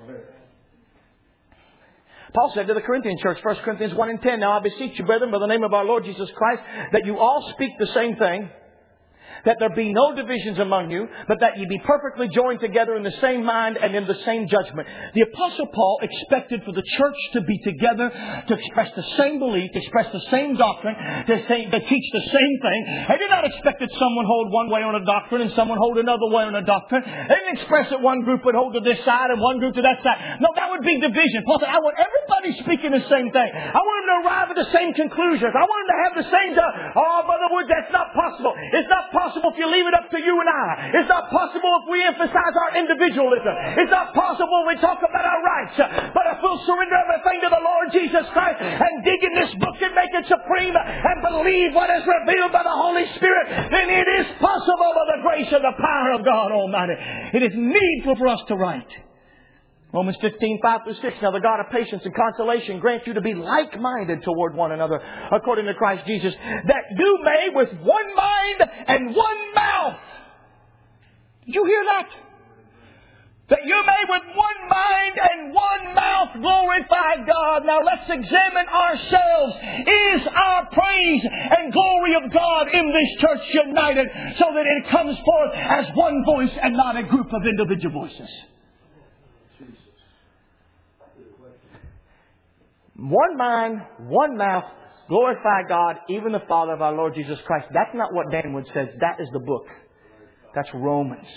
Paul said to the Corinthian church, 1 Corinthians 1 and 10, now I beseech you, brethren, by the name of our Lord Jesus Christ, that you all speak the same thing, that there be no divisions among you, but that ye be perfectly joined together in the same mind and in the same judgment. The Apostle Paul expected for the church to be together, to express the same belief, to express the same doctrine, to teach the same thing. He did not expect that someone hold one way on a doctrine and someone hold another way on a doctrine. They didn't express that one group would hold to this side and one group to that side. No, that would be division. Paul said, I want everybody speaking the same thing. I want them to arrive at the same conclusions. I want them to have the same... Oh, Brother Wood, that's not possible. It's not possible if you leave it up to you and I. It's not possible if we emphasize our individualism. It's not possible when we talk about our rights. But if we'll surrender everything to the Lord Jesus Christ and dig in this book and make it supreme and believe what is revealed by the Holy Spirit, then it is possible by the grace and the power of God Almighty. It is needful for us to write. Romans 15:5-6. Now the God of patience and consolation grant you to be like-minded toward one another, according to Christ Jesus, that you may with one mind and one mouth. Did you hear that? That you may with one mind and one mouth glorify God. Now let's examine ourselves. Is our praise and glory of God in this church united so that it comes forth as one voice and not a group of individual voices? One mind, one mouth, glorify God, even the Father of our Lord Jesus Christ. That's not what Danwood says. That is the book. That's Romans.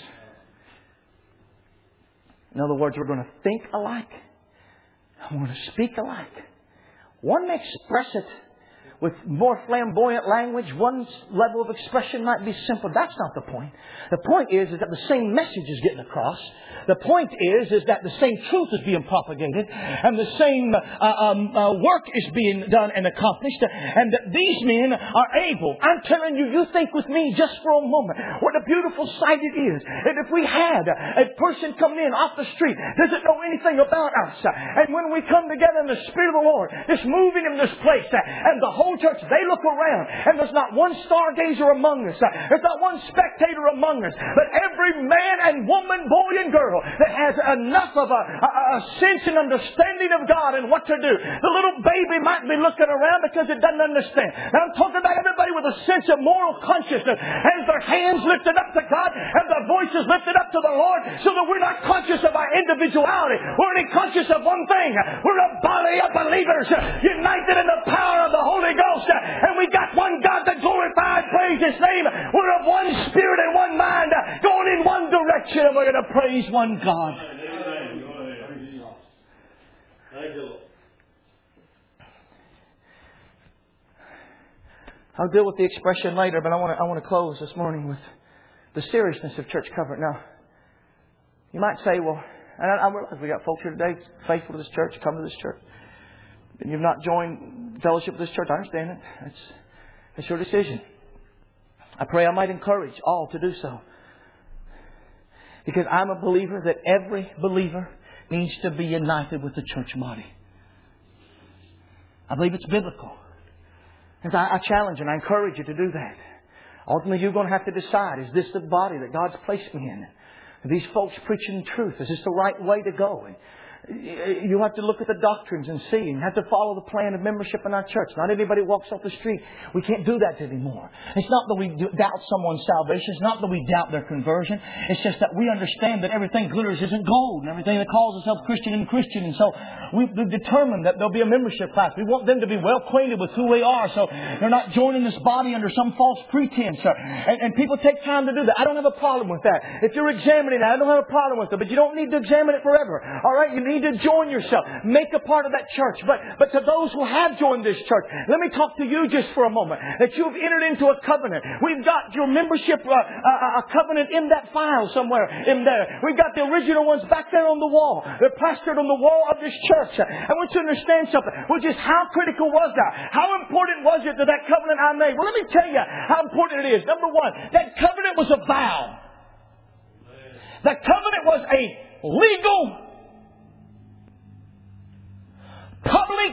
In other words, we're going to think alike. We're going to speak alike. One may express it with more flamboyant language. One level of expression might be simple. That's not the point. The point is that the same message is getting across. The point is that the same truth is being propagated and the same work is being done and accomplished, and that these men are able. I'm telling you, you think with me just for a moment what a beautiful sight it is. And if we had a person coming in off the street, doesn't know anything about us, and when we come together in the Spirit of the Lord, just moving in this place, and the whole church, they look around, and there's not one stargazer among us, there's not one spectator among us, but every man and woman, boy and girl that has enough of a sense and understanding of God and what to do. The little baby might be looking around because it doesn't understand. Now I'm talking about everybody with a sense of moral consciousness, has their hands lifted up to God and their voices lifted up to the Lord, so that we're not conscious of our individuality. We're only conscious of one thing. We're a body of believers united in the power of the Holy Ghost, and we got one God that glorifies, praise His name. We're of one spirit and one mind, going in one direction, and we're going to praise one God. I'll deal with the expression later, but I want to close this morning with the seriousness of church covenant. Now, you might say, well, and I realize we got folks here today faithful to this church, come to this church, and you've not joined fellowship with this church. I understand it. It's your decision. I pray I might encourage all to do so. Because I'm a believer that every believer needs to be united with the church body. I believe it's biblical. And I challenge and I encourage you to do that. Ultimately, you're going to have to decide, is this the body that God's placed me in? Are these folks preaching the truth? Is this the right way to go? And you have to look at the doctrines and see, and have to follow the plan of membership in our church. Not everybody walks off the street. We can't do that anymore. It's not that we doubt someone's salvation. It's not that we doubt their conversion. It's just that we understand that everything glitters isn't gold, and everything that calls itself Christian and Christian. And so we've determined that there'll be a membership class. We want them to be well acquainted with who we are, so they're not joining this body under some false pretense. And people take time to do that. I don't have a problem with that. If you're examining that, I don't have a problem with it. But you don't need to examine it forever. All right? You need to join yourself. Make a part of that church. But to those who have joined this church, let me talk to you just for a moment. That you've entered into a covenant. We've got your membership a covenant in that file somewhere in there. We've got the original ones back there on the wall. They're plastered on the wall of this church. I want you to understand something. Which is, how critical was that? How important was it to that covenant I made? Well, let me tell you how important it is. Number one, that covenant was a vow. That covenant was a legal, public,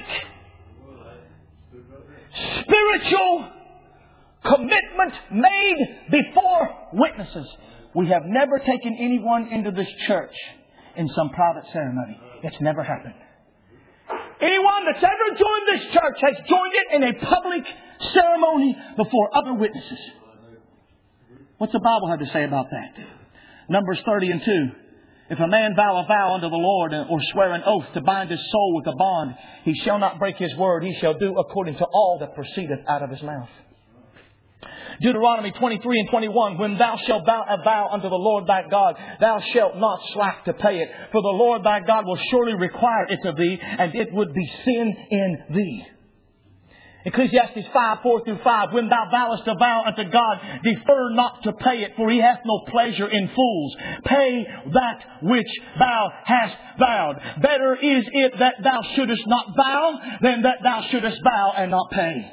spiritual commitment made before witnesses. We have never taken anyone into this church in some private ceremony. It's never happened. Anyone that's ever joined this church has joined it in a public ceremony before other witnesses. What's the Bible have to say about that? Numbers 30:2. If a man vow a vow unto the Lord or swear an oath to bind his soul with a bond, he shall not break his word. He shall do according to all that proceedeth out of his mouth. Deuteronomy 23:21. When thou shalt vow a vow unto the Lord thy God, thou shalt not slack to pay it. For the Lord thy God will surely require it of thee, and it would be sin in thee. Ecclesiastes 5:4-5. When thou vowest a vow unto God, defer not to pay it, for He hath no pleasure in fools. Pay that which thou hast vowed. Better is it that thou shouldest not vow than that thou shouldest vow and not pay.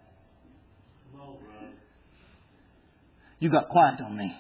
You got quiet on me.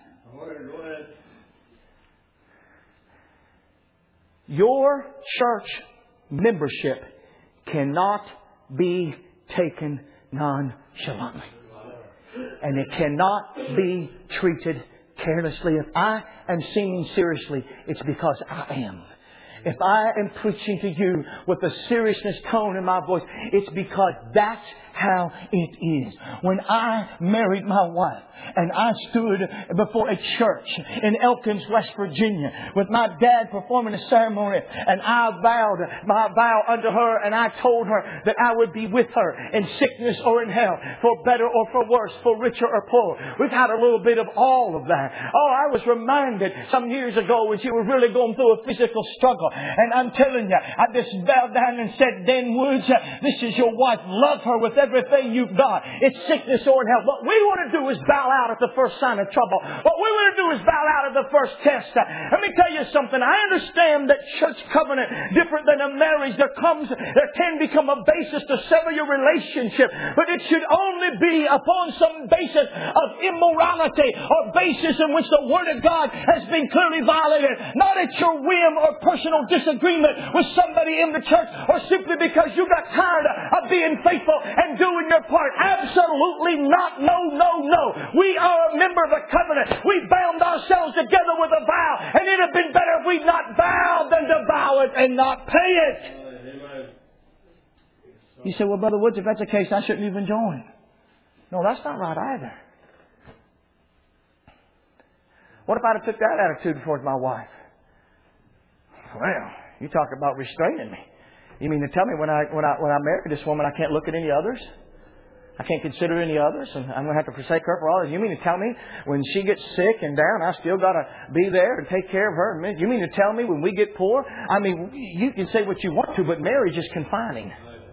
Your church membership cannot be taken nonchalantly. And it cannot be treated carelessly. If I am singing seriously, it's because I am. If I am preaching to you with a seriousness tone in my voice, it's because that's how it is. When I married my wife and I stood before a church in Elkins, West Virginia, with my dad performing a ceremony, and I vowed my vow unto her, and I told her that I would be with her in sickness or in health, for better or for worse, for richer or poor. We've had a little bit of all of that. Oh, I was reminded some years ago when she was really going through a physical struggle, and I'm telling you, I just bowed down and said, Dan Woods, this is your wife. Love her with everything you've got. It's sickness or in health. What we want to do is bow out at the first sign of trouble. What we want to do is bow out at the first test. Let me tell you something. I understand that church covenant, different than a marriage, there can become a basis to sever your relationship. But it should only be upon some basis of immorality or basis in which the Word of God has been clearly violated. Not at your whim or personal disagreement with somebody in the church, or simply because you got tired of being faithful and doing your part. Absolutely not. No, no, no. We are a member of a covenant. We bound ourselves together with a vow, and it would have been better if we'd not vowed than to vow it and not pay it. You say, well, Brother Woods, if that's the case, I shouldn't even join. No, that's not right either. What if I'd have took that attitude towards my wife? Well, you talk about restraining me. You mean to tell me when I marry this woman, I can't look at any others? I can't consider any others, and I'm going to have to forsake her for all this? You mean to tell me when she gets sick and down, I still got to be there and take care of her? You mean to tell me when we get poor? I mean, you can say what you want to, but marriage is confining.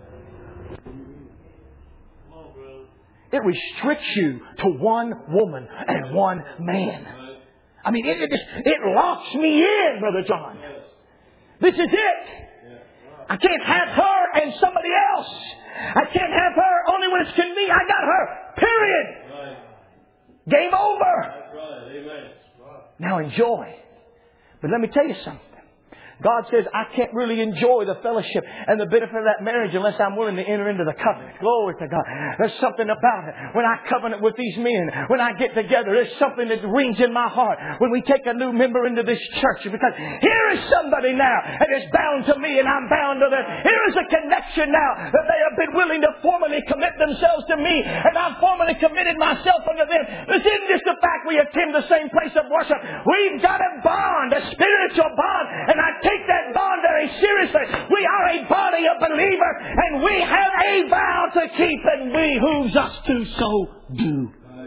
It restricts you to one woman and one man. I mean, it locks me in, Brother John. This is it. I can't have her and somebody else. I can't have her only when it's convenient. I got her. Period. Game over. Now enjoy. But let me tell you something. God says, I can't really enjoy the fellowship and the benefit of that marriage unless I'm willing to enter into the covenant. Glory to God. There's something about it. When I covenant with these men, when I get together, there's something that rings in my heart when we take a new member into this church. Because here is somebody now that is bound to me and I'm bound to them. Here is a connection now that they have been willing to formally commit themselves to me, and I've formally committed myself unto them. This isn't just the fact we attend the same place of worship. We've got a bond, a spiritual bond, and I take that bond very seriously. We are a body of believers, and we have a vow to keep, and behooves us to so do.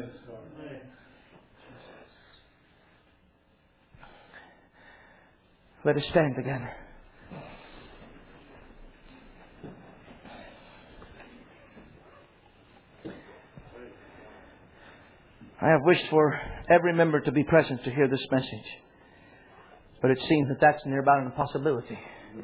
Let us stand together. I have wished for every member to be present to hear this message. But it seems that that's near about an impossibility.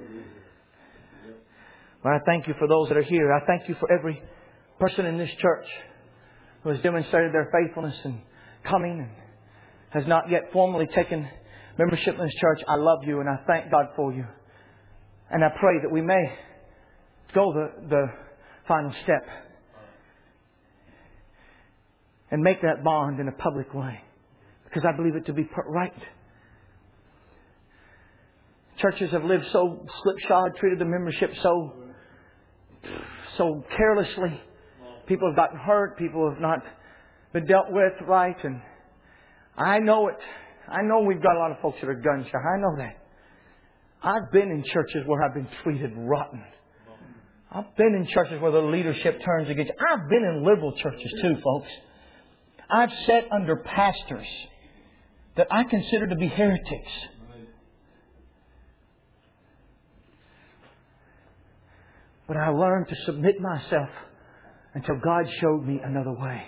But I thank you for those that are here. I thank you for every person in this church who has demonstrated their faithfulness in coming and has not yet formally taken membership in this church. I love you and I thank God for you. And I pray that we may go the final step and make that bond in a public way. Because I believe it to be right. Churches have lived so slipshod, treated the membership so carelessly. People have gotten hurt. People have not been dealt with right. And I know it. I know we've got a lot of folks that are gun shy. I know that. I've been in churches where I've been treated rotten. I've been in churches where the leadership turns against you. I've been in liberal churches too, folks. I've sat under pastors that I consider to be heretics. But I learned to submit myself until God showed me another way.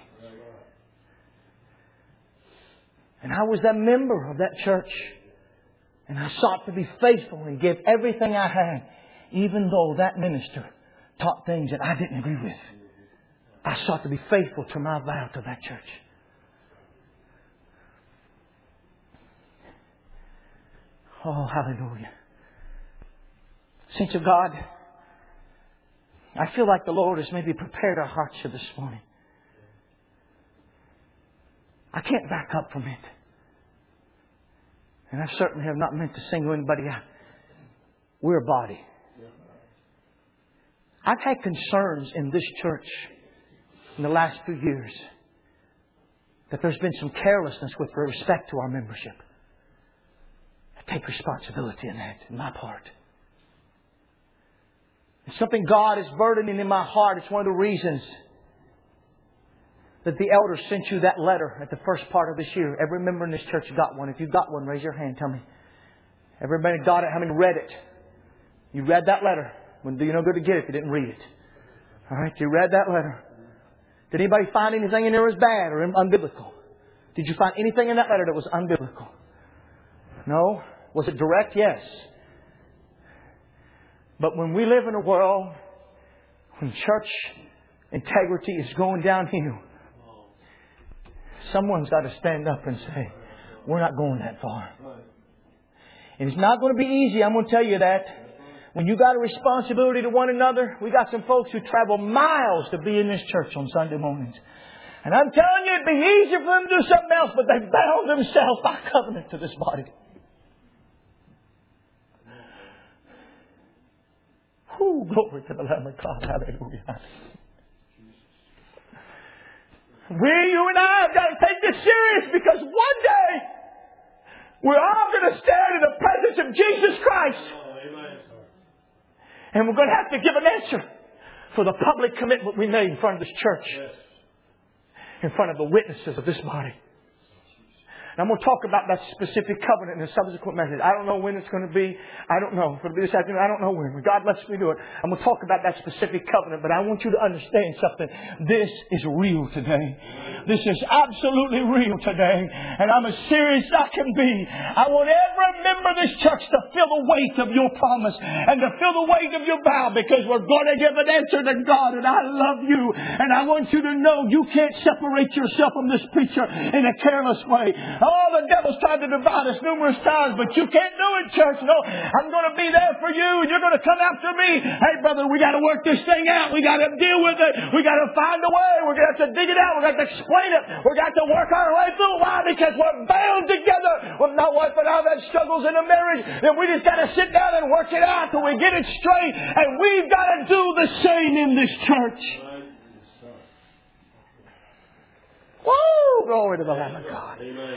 And I was a member of that church. And I sought to be faithful and give everything I had, even though that minister taught things that I didn't agree with. I sought to be faithful to my vow to that church. Oh, hallelujah. Saints of God, I feel like the Lord has maybe prepared our hearts for this morning. I can't back up from it. And I certainly have not meant to single anybody out. We're a body. I've had concerns in this church in the last few years that there's been some carelessness with respect to our membership. I take responsibility in that, in my part. It's something God is burdening in my heart. It's one of the reasons that the elders sent you that letter at the first part of this year. Every member in this church got one. If you got one, raise your hand. Tell me. Everybody got it. How many read it? You read that letter. Wouldn't do you no good to get it if you didn't read it. All right, you read that letter. Did anybody find anything in there that was bad or unbiblical? Did you find anything in that letter that was unbiblical? No? Was it direct? Yes. But when we live in a world when church integrity is going downhill, someone's got to stand up and say, we're not going that far. And it's not going to be easy, I'm going to tell you that. When you got a responsibility to one another, we got some folks who travel miles to be in this church on Sunday mornings. And I'm telling you, it'd be easier for them to do something else, but they bound themselves by covenant to this body. Whew, glory to the Lamb of God. Hallelujah. You and I have got to take this serious, because one day we're all going to stand in the presence of Jesus Christ. And we're going to have to give an answer for the public commitment we made in front of this church. In front of the witnesses of this body. And I'm going to talk about that specific covenant in a subsequent message. I don't know when it's going to be. I don't know. If it'll be this afternoon, I don't know when. When God lets me do it, I'm going to talk about that specific covenant. But I want you to understand something. This is real today. This is absolutely real today. And I'm as serious as I can be. I want every member of this church to feel the weight of your promise and to feel the weight of your vow, because we're going to give an answer to God. And I love you. And I want you to know you can't separate yourself from this preacher in a careless way. Oh, the devil's tried to divide us numerous times, but you can't do it, church. No, I'm going to be there for you, and you're going to come after me. Hey, brother, we got to work this thing out. We got to deal with it. We got to find a way. We're going to have to dig it out. We're going to have to explain it. We're going to have to work our way through. Why? Because we're bound together. When my wife and I have had struggles in a marriage, then we just got to sit down and work it out till we get it straight. And we've got to do the same in this church. Woo! Glory to the Lamb of God. Amen.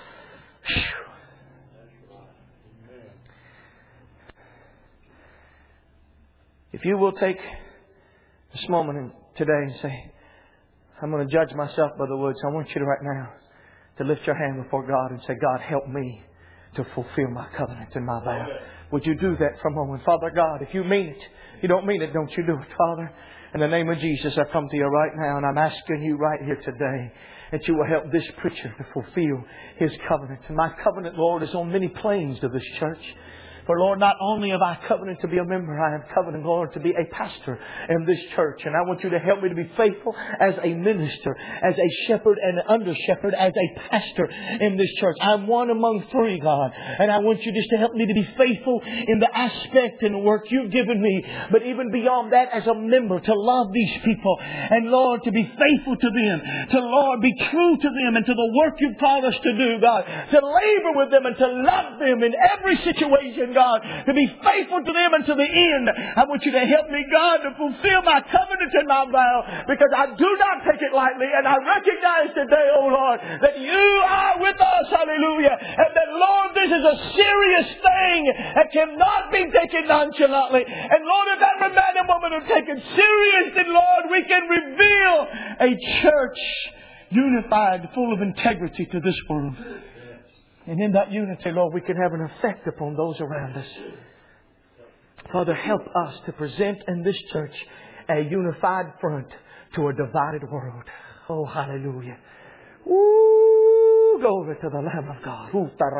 If you will take this moment today and say, I'm going to judge myself, Brother Woods, I want you to right now to lift your hand before God and say, God, help me to fulfill my covenant and my vow. Would you do that for a moment? Father God, if you mean it, you don't mean it, don't you do it, Father? In the name of Jesus, I come to you right now, and I'm asking you right here today that you will help this preacher to fulfill his covenant. And my covenant, Lord, is on many planes to this church. For, Lord, not only have I covenanted to be a member, I have covenanted, Lord, to be a pastor in this church. And I want you to help me to be faithful as a minister, as a shepherd and an under-shepherd, as a pastor in this church. I'm one among three, God. And I want you just to help me to be faithful in the aspect and the work you've given me. But even beyond that, as a member, to love these people. And, Lord, to be faithful to them. To, Lord, be true to them and to the work you've called us to do, God. To labor with them and to love them in every situation, God. God, to be faithful to them until the end. I want you to help me, God, to fulfill my covenant and my vow, because I do not take it lightly, and I recognize today, oh Lord, that you are with us, hallelujah, and that, Lord, this is a serious thing that cannot be taken nonchalantly. And Lord, if every man and woman are taken serious, then Lord, we can reveal a church unified, full of integrity to this world. And in that unity, Lord, we can have an effect upon those around us. Father, help us to present in this church a unified front to a divided world. Oh, hallelujah. Ooh, glory to the Lamb of God.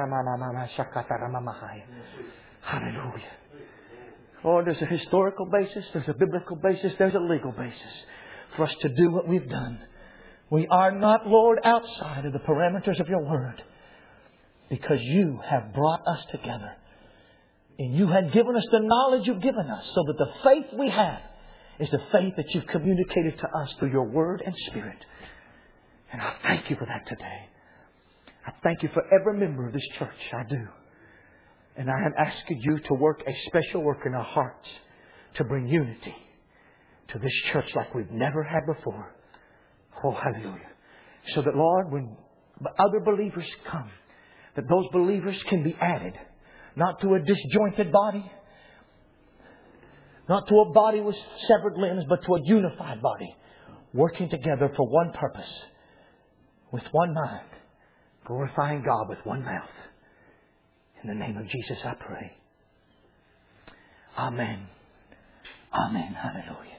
Hallelujah. Lord, there's a historical basis, there's a biblical basis, there's a legal basis for us to do what we've done. We are not, Lord, outside of the parameters of your word, because you have brought us together. And you have given us the knowledge you've given us, so that the faith we have is the faith that you've communicated to us through your word and spirit. And I thank you for that today. I thank you for every member of this church. I do. And I am asking you to work a special work in our hearts to bring unity to this church like we've never had before. Oh, hallelujah. So that, Lord, when other believers come, that those believers can be added, not to a disjointed body, not to a body with severed limbs, but to a unified body, working together for one purpose, with one mind, glorifying God with one mouth. In the name of Jesus I pray. Amen. Amen. Hallelujah.